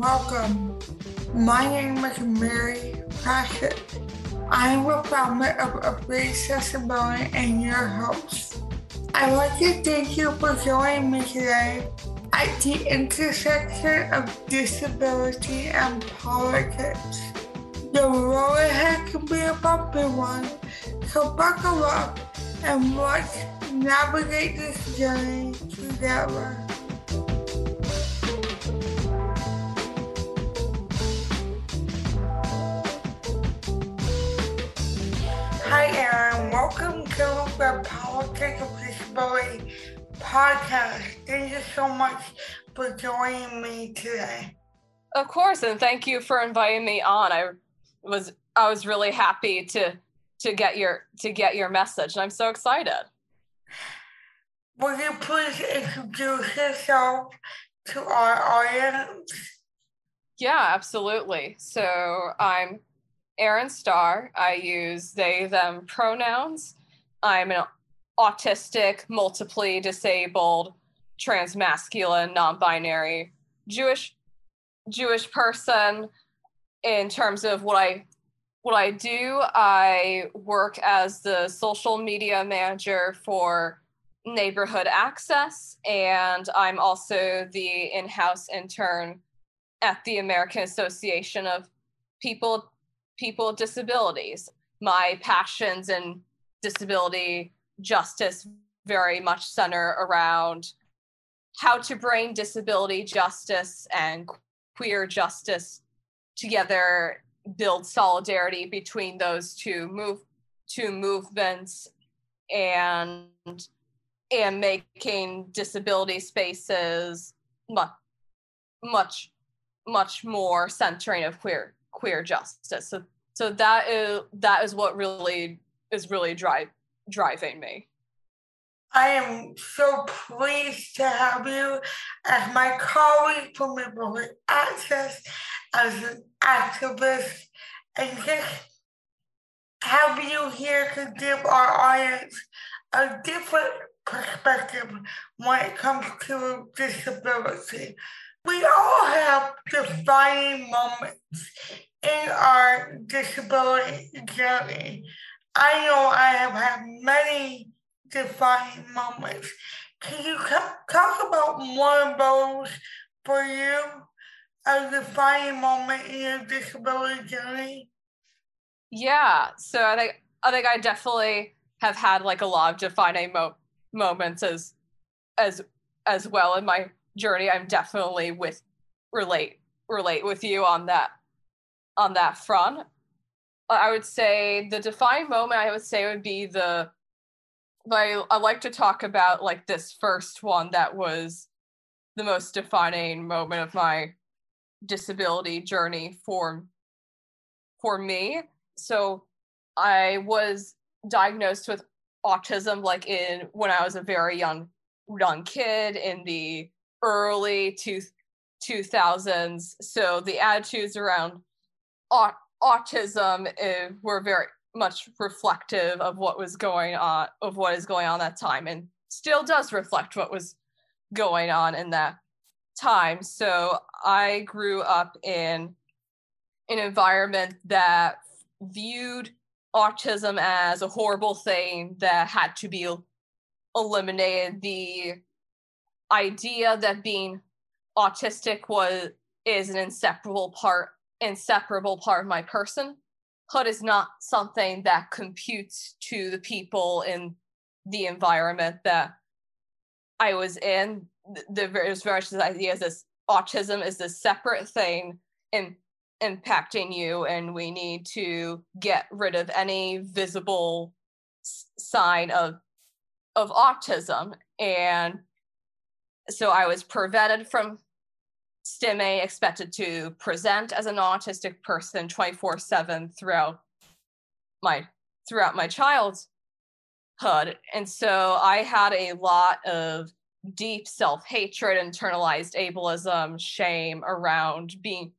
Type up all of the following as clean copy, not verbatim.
welcome. My name is Mary Pratchett. I am a founder of Accessibility and your host. I'd like to thank you for joining me today at the intersection of disability and politics. The road ahead can be a bumpy one, so buckle up and let's navigate this journey together. Hi Aaron, welcome to the Politics of Disability podcast. Thank you so much for joining me today. Of course, and thank you for inviting me on. I was really happy to get your message, and I'm so excited. Will you please introduce yourself to our audience? Yeah, absolutely. So I'm Erin Starr. I use they, them pronouns. I'm an autistic, multiply disabled, transmasculine, non-binary Jewish person. In terms of what I do, I work as the social media manager for Neighborhood Access, and I'm also the in-house intern at the American Association of People with Disabilities. My passions in disability justice very much center around how to bring disability justice and queer justice together, build solidarity between those two movements, and making disability spaces much more centering of queer justice. So that is what really is driving me. I am so pleased to have you as my colleague from Neighborhood Access, as an activist, and just have you here to give our audience a different perspective when it comes to disability. We all have defining moments in our disability journey. I know I have had many defining moments. Can you talk about one of those for you, a defining moment in your disability journey? Yeah, so I think I definitely have had like a lot of defining moments as well in my journey. I'm definitely relate with you on that front. I would say the defining moment would be I like to talk about like this first one that was the most defining moment of my disability journey for me. So I was diagnosed with autism when I was a very young kid in the early 2000s. So the attitudes around autism were very much reflective of what is going on that time, and still does reflect what was going on in that time. So I grew up in an environment that viewed autism as a horrible thing that had to be eliminated. The idea that being autistic is an inseparable part of my personhood is not something that computes to the people in the environment that I was in. There's very much this idea that autism is this separate thing in impacting you, and we need to get rid of any visible sign of autism. And so I was prevented from stimming, expected to present as an autistic person 24/7 throughout my childhood. And so I had a lot of deep self-hatred, internalized ableism, shame around being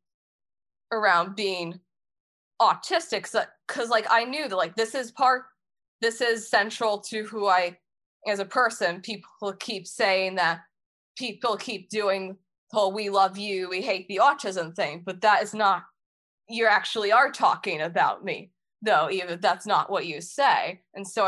autistic, because like I knew that like this is central to who I as a person. People keep saying that people keep doing oh, we love you, we hate the autism thing, but that is not, you actually are talking about me, though, even if that's not what you say. And so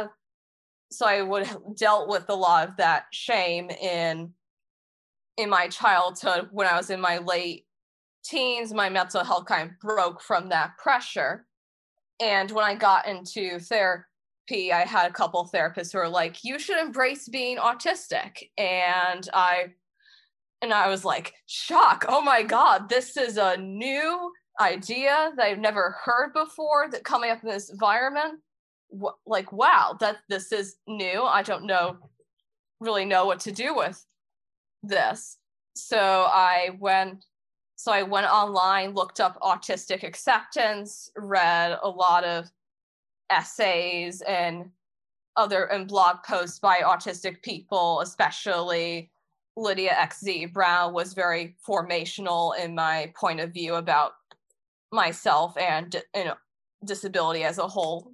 I would have dealt with a lot of that shame in my childhood. When I was in my late teens, my mental health kind of broke from that pressure. And when I got into therapy, I had a couple of therapists who were like, you should embrace being autistic. And I was like, shock, oh my God, this is a new idea that I've never heard before, that coming up in this environment, like, wow, this is new. I don't really know what to do with this. So I went online, looked up autistic acceptance, read a lot of essays and blog posts by autistic people, especially Lydia XZ Brown was very formational in my point of view about myself and disability as a whole,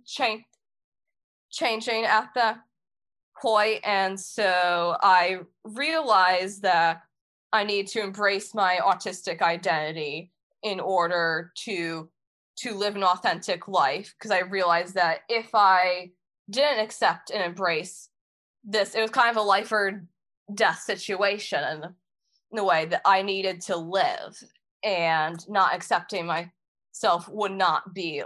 changing at that point. And so I realized that I need to embrace my autistic identity in order to live an authentic life, because I realized that if I didn't accept and embrace this, it was kind of a life or death situation in the way that I needed to live, and not accepting myself would not be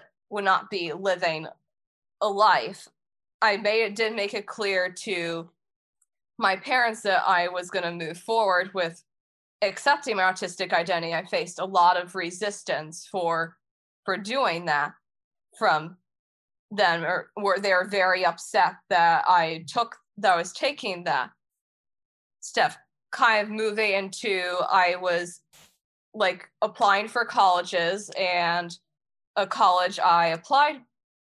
living a life. I did make it clear to my parents that I was going to move forward with accepting my autistic identity. I faced a lot of resistance for doing that from them, or were they were very upset that I was taking that step. Kind of moving into, I was like applying for colleges, and a college I applied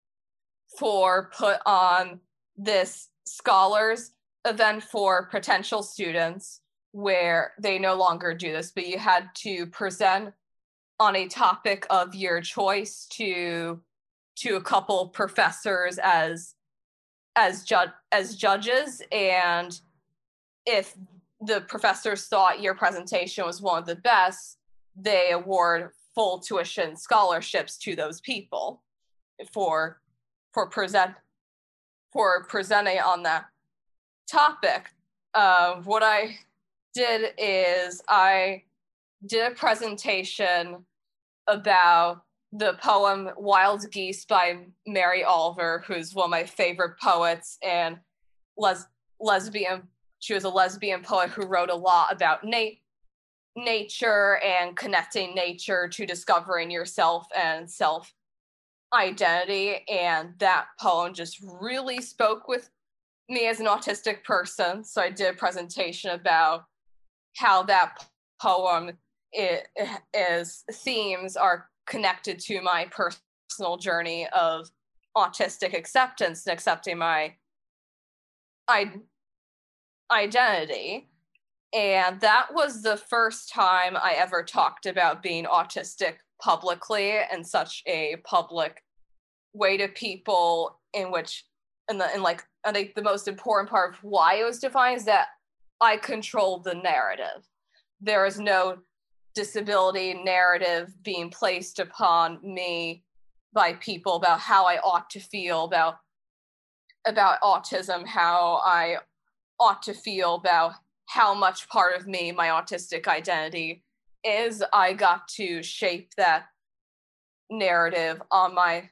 for put on this scholars event for potential students, where they no longer do this, but you had to present on a topic of your choice to a couple professors as judges, and if the professors thought your presentation was one of the best, they award full tuition scholarships to those people for presenting on that topic. What I did is I did a presentation about the poem Wild Geese by Mary Oliver, who's one of my favorite poets, and lesbian. She was a lesbian poet who wrote a lot about nature and connecting nature to discovering yourself and self identity. And that poem just really spoke with me as an autistic person. So I did a presentation about how that poem is themes are connected to my personal journey of autistic acceptance and accepting my identity. And that was the first time I ever talked about being autistic publicly in such a public way to people, in which, like, I think the most important part of why it was defined is that I controlled the narrative. There is no disability narrative being placed upon me by people about how I ought to feel about autism, how I ought to feel about how much part of me my autistic identity is. I got to shape that narrative on my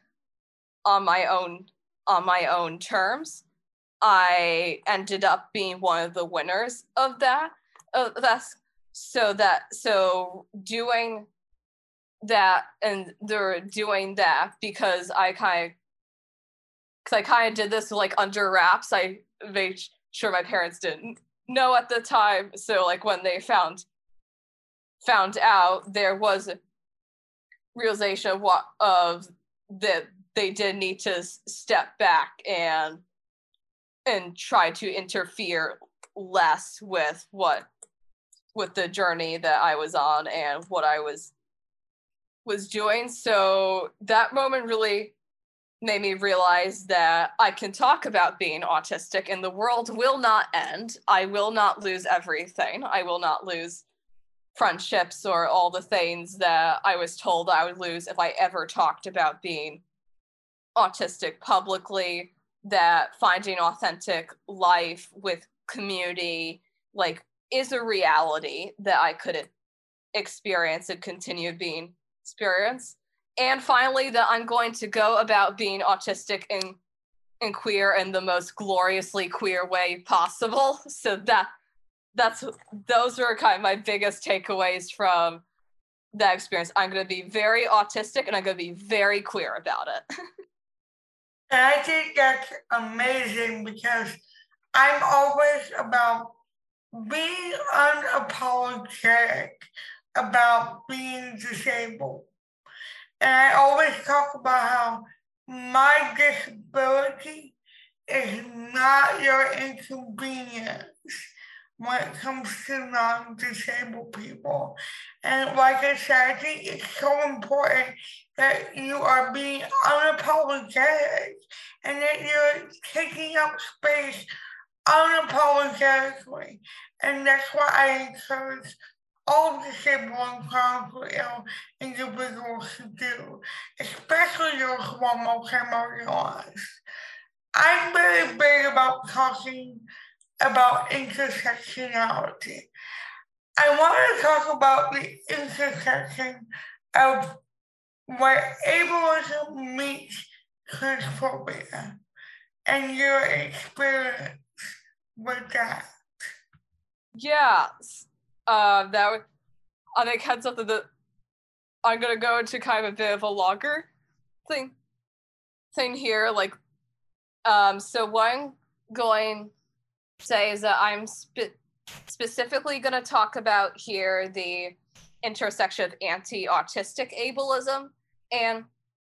own terms. I ended up being one of the winners of that. So doing that, and they're doing that because I kind of did this like under wraps. I made sure my parents didn't know at the time. So like when they found out, there was a realization of that they did need to step back and try to interfere less with the journey that I was on and what I was doing. So that moment really made me realize that I can talk about being autistic and the world will not end. I will not lose everything. I will not lose friendships or all the things that I was told I would lose if I ever talked about being autistic publicly, that finding authentic life with community like is a reality that I could experience and continue being experienced. And finally, that I'm going to go about being autistic and queer in the most gloriously queer way possible. So those are kind of my biggest takeaways from that experience. I'm going to be very autistic and I'm going to be very queer about it. And I think that's amazing because I'm always about being unapologetic about being disabled. And I always talk about how my disability is not your inconvenience when it comes to non-disabled people. And like I said, I think it's so important that you are being unapologetic and that you're taking up space unapologetically. And that's what I encourage all disabled and chronically ill individuals to do, especially those who are multi-marginalized. I'm very big about talking about intersectionality. I want to talk about the intersection of where ableism meets transphobia and your experience with that. Yeah, that would, I think had something that I'm gonna go into kind of a bit of a longer thing here. Like, so what I'm going to say is that I'm specifically going to talk about here the intersection of anti-autistic ableism and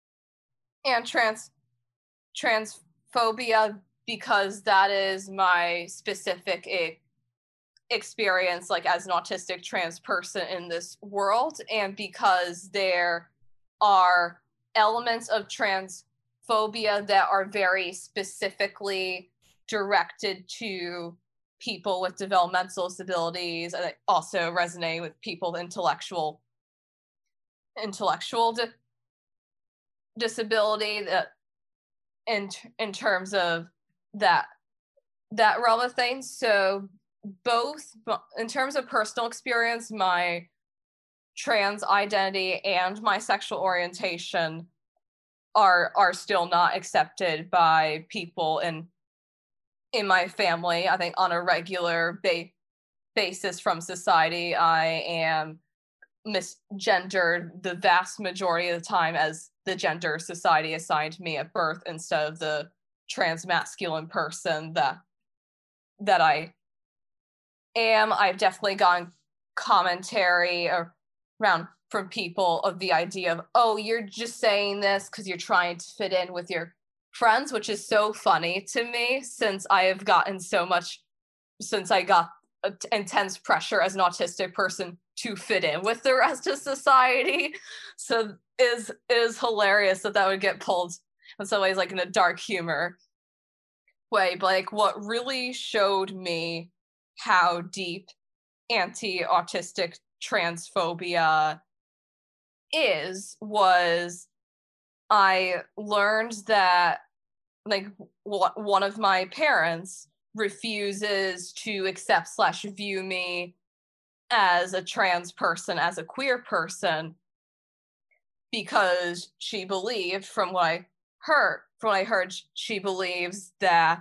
transphobia, because that is my specific experience like as an autistic trans person in this world, and because there are elements of transphobia that are very specifically directed to people with developmental disabilities, and also resonate with people with intellectual disability, that in terms of that realm of things. So both in terms of personal experience, my trans identity and my sexual orientation are still not accepted by people in my family. I think on a regular basis from society, I am misgendered the vast majority of the time as the gender society assigned me at birth, instead of the trans masculine person that I am. I've definitely gotten commentary around from people of the idea of, oh, you're just saying this because you're trying to fit in with your friends, which is so funny to me, since I have gotten so much, since I got intense pressure as an autistic person to fit in with the rest of society. So it is hilarious that would get pulled in some ways, like in a dark humor way. But like, what really showed me how deep anti-autistic transphobia was I learned that like one of my parents refuses to accept / view me as a trans person, as a queer person, because she believed, from what I heard, she believes that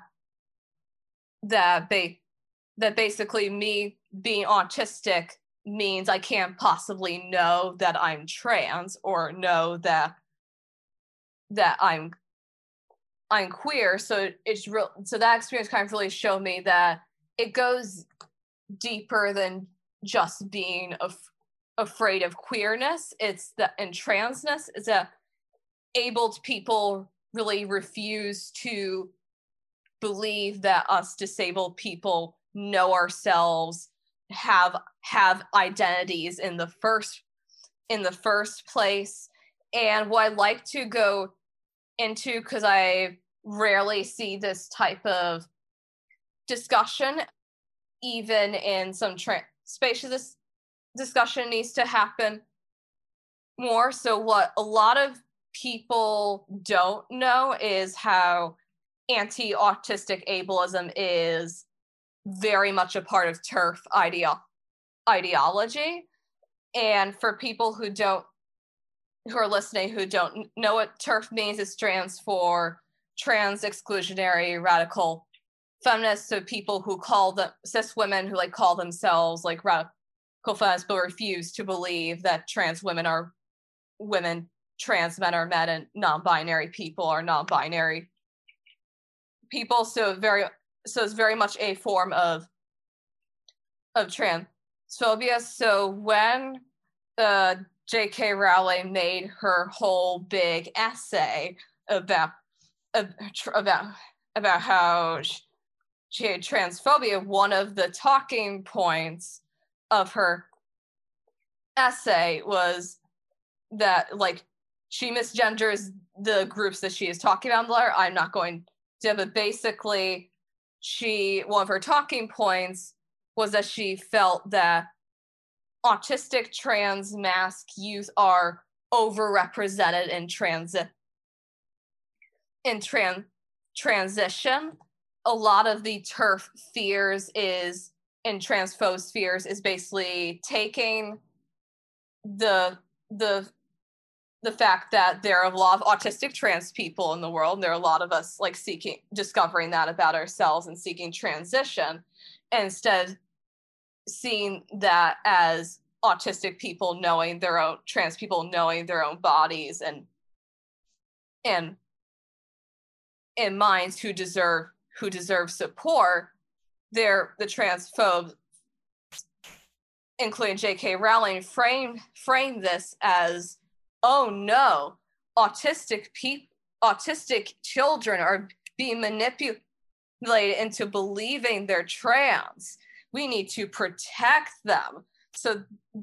basically me being autistic means I can't possibly know that I'm trans or know that I'm queer. So it's real. So that experience kind of really showed me that it goes deeper than just being afraid of queerness. It's that, and transness is that abled people really refuse to believe that us disabled people know ourselves, have identities in the first place. And what I like to go into, because I rarely see this type of discussion even in some spaces discussion needs to happen more. So what a lot of people don't know is how anti-autistic ableism is very much a part of TERF ideology. And for people who are listening who don't know what TERF means, it stands for trans exclusionary radical feminists. So people who call them cis women who like call themselves like radical feminists but refuse to believe that trans women are women, trans men are men, and non-binary people are non-binary people. So it's very much a form of transphobia. So when J.K. Rowling made her whole big essay about how she had transphobia, one of the talking points of her essay was that like she misgenders the groups that she is talking about in the letter. I'm not going to, but basically one of her talking points was that she felt that autistic trans mask youth are overrepresented in transition. A lot of the TERF fears in transphobe spheres is basically taking the fact that there are a lot of autistic trans people in the world, and there are a lot of us like discovering that about ourselves and seeking transition, and instead seeing that as autistic people knowing their own, trans people knowing their own bodies and minds who deserve support. The transphobes, including J.K. Rowling, frame this as, oh no, autistic children are being manipulated into believing they're trans. We need to protect them. So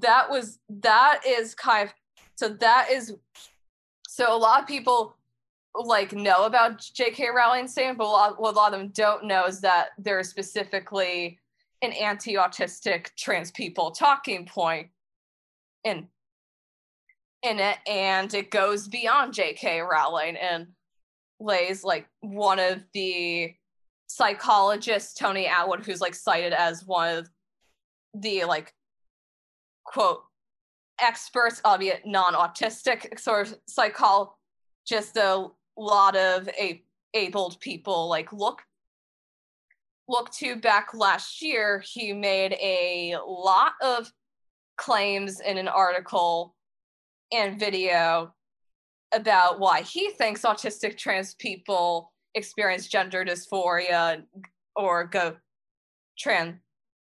so a lot of people like know about J.K. Rowling saying, but what a lot of them don't know is that there's specifically an anti-autistic trans people talking point in it, and it goes beyond J.K. Rowling and lays like one of the psychologists, Tony Atwood, who's like cited as one of the like quote experts, albeit non-autistic sort of psychologist. A lot of abled people like look to back last year. He made a lot of claims in an article and video about why he thinks autistic trans people experience gender dysphoria or go transition,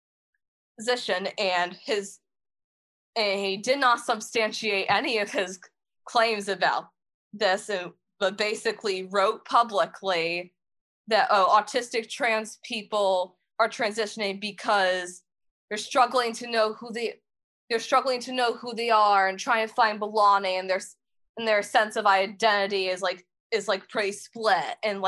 and he did not substantiate any of his claims about this, but basically wrote publicly that autistic trans people are transitioning because they're struggling to know who they are and trying to find belonging, and their sense of identity is pretty split and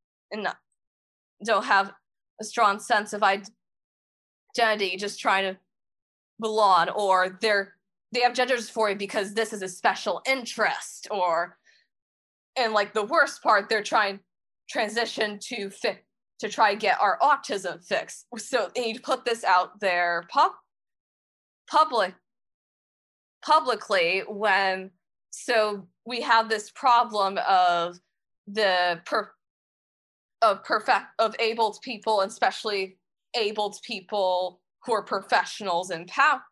don't have a strong sense of identity, just trying to belong, or they have gender dysphoria because this is a special interest, and like the worst part, they're trying transition to try to get our autism fixed. So they need to put this out there publicly so we have this problem of of abled people, and especially abled people who are professionals in power,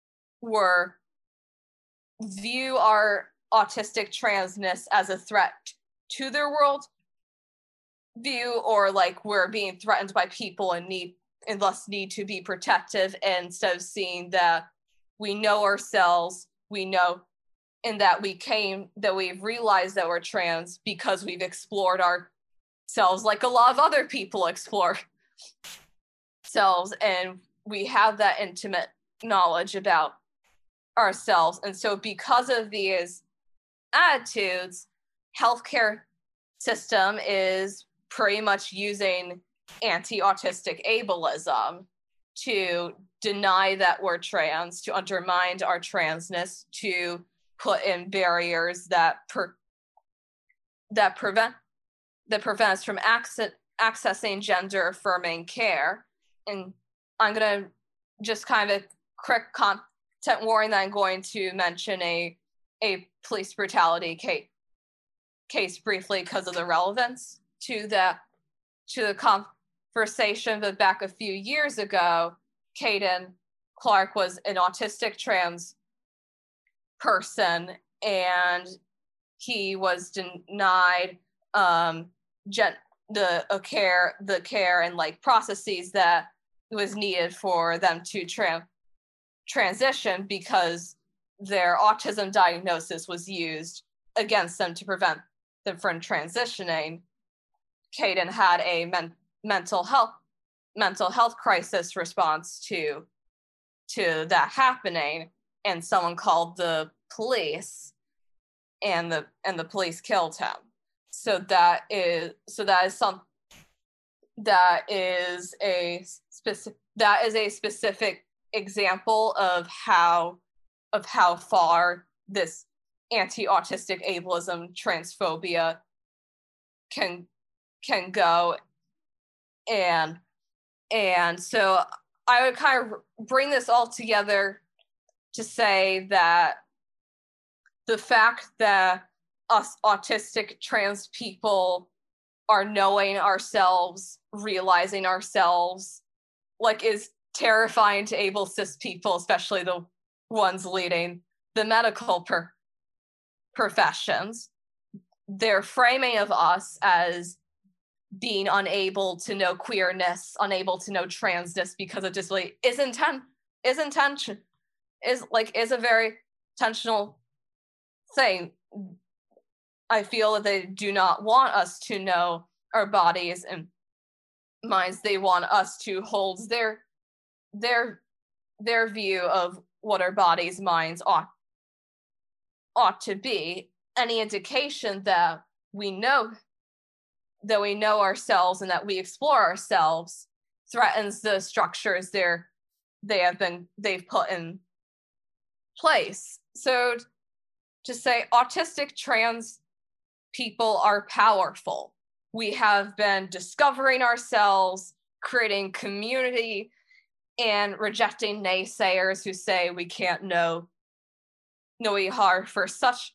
view our autistic transness as a threat to their world view, or like we're being threatened by people and thus need to be protective, instead of seeing that we know ourselves, we know, and that we've realized that we're trans because we've explored ourselves like a lot of other people explore selves, and we have that intimate knowledge about ourselves. And so because of these attitudes, healthcare system is pretty much using anti-autistic ableism to deny that we're trans, to undermine our transness, to put in barriers that prevent us from accessing gender affirming care. And I'm going to just kind of quick content warning that I'm going to mention a police brutality case briefly because of the relevance to the conversation. But back a few years ago, Caden Clark was an autistic trans person, and he was denied the care and like processes that was needed for them to transition, because their autism diagnosis was used against them to prevent them from transitioning. Caden had a mental health crisis response to that happening, and someone called the police, and the police killed him. So that is a specific example of how far this anti-autistic ableism transphobia can go. And so I would kind of bring this all together to say that the fact that us autistic trans people are knowing ourselves, realizing ourselves, like, is terrifying to able cis people, especially the ones leading the medical professions. Their framing of us as being unable to know queerness, unable to know transness because of disability is a very intentional thing. I feel that they do not want us to know our bodies and minds. They want us to hold their view of what our bodies, minds ought to be. Any indication that we know ourselves and that we explore ourselves threatens the structures they've put in place. So to say autistic trans people are powerful. We have been discovering ourselves, creating community, and rejecting naysayers who say we can't know we are for such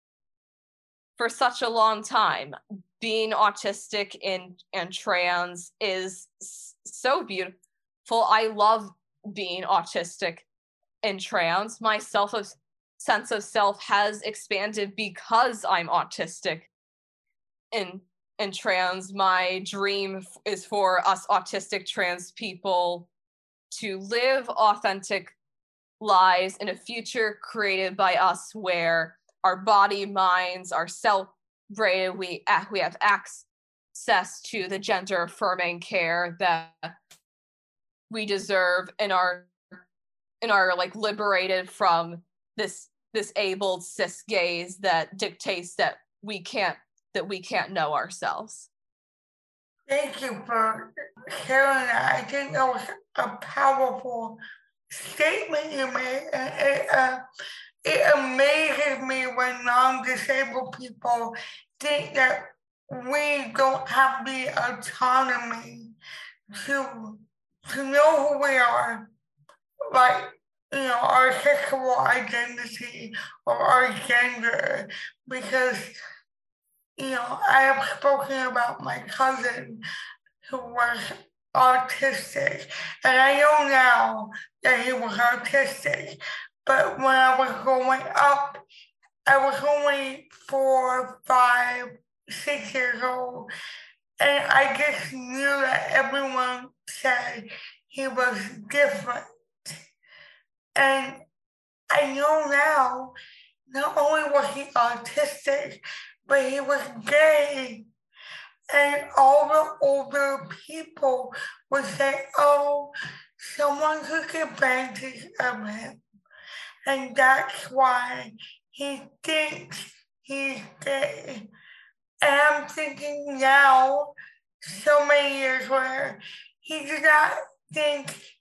a long time. Being autistic and trans is so beautiful. I love being autistic and trans. My sense of self has expanded because I'm autistic and trans. My dream is for us autistic trans people to live authentic lives in a future created by us, where our body, minds are celebrated. We have access to the gender affirming care that we deserve, and are like liberated from this abled cis gaze that dictates that we can't know ourselves. Thank you for sharing that. I think that was a powerful statement you made. It amazes me when non-disabled people think that we don't have the autonomy to know who we are, like, our sexual identity or our gender, because I have spoken about my cousin who was autistic, and I know now that he was autistic, but when I was growing up, I was only 4, 5, 6 years old, and I just knew that everyone said he was different. And I know now, not only was he autistic, but he was gay. And all the older people would say, oh, someone took advantage of him. And that's why he thinks he's gay. And I'm thinking now, so many years later, he did not think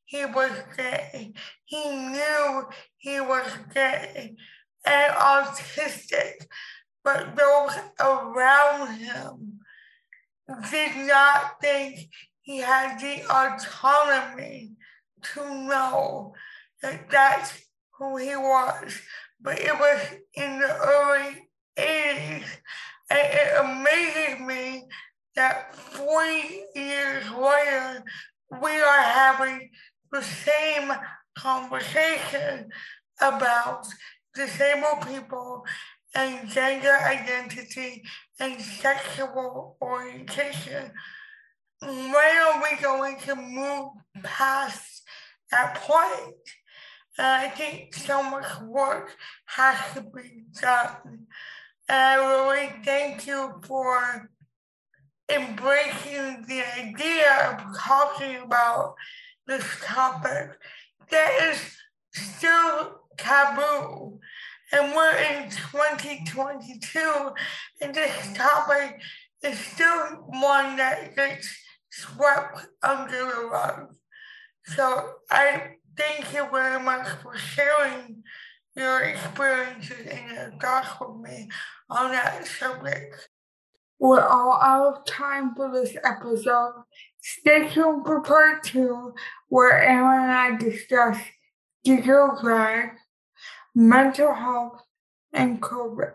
he was gay. He knew he was gay and autistic, but those around him did not think he had the autonomy to know that that's who he was. But it was in the early 80s, and it amazes me that 40 years later, we are having the same conversation about disabled people and gender identity and sexual orientation. When are we going to move past that point? And I think so much work has to be done. And I really thank you for embracing the idea of talking about this topic that is still taboo. And we're in 2022, and this topic is still one that gets swept under the rug. So I thank you very much for sharing your experiences and your thoughts with me on that subject. We're all out of time for this episode. Stay tuned for part 2, where Aaron and I discuss digital drag, mental health, and COVID.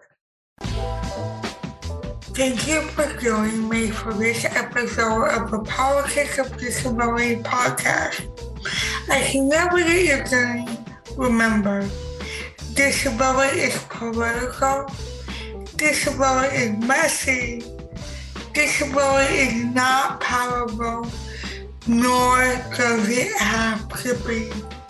Thank you for joining me for this episode of the Politics of Disability podcast. As you navigate your journey, remember, disability is political, disability is messy, disability is not powerful, nor does it have to be.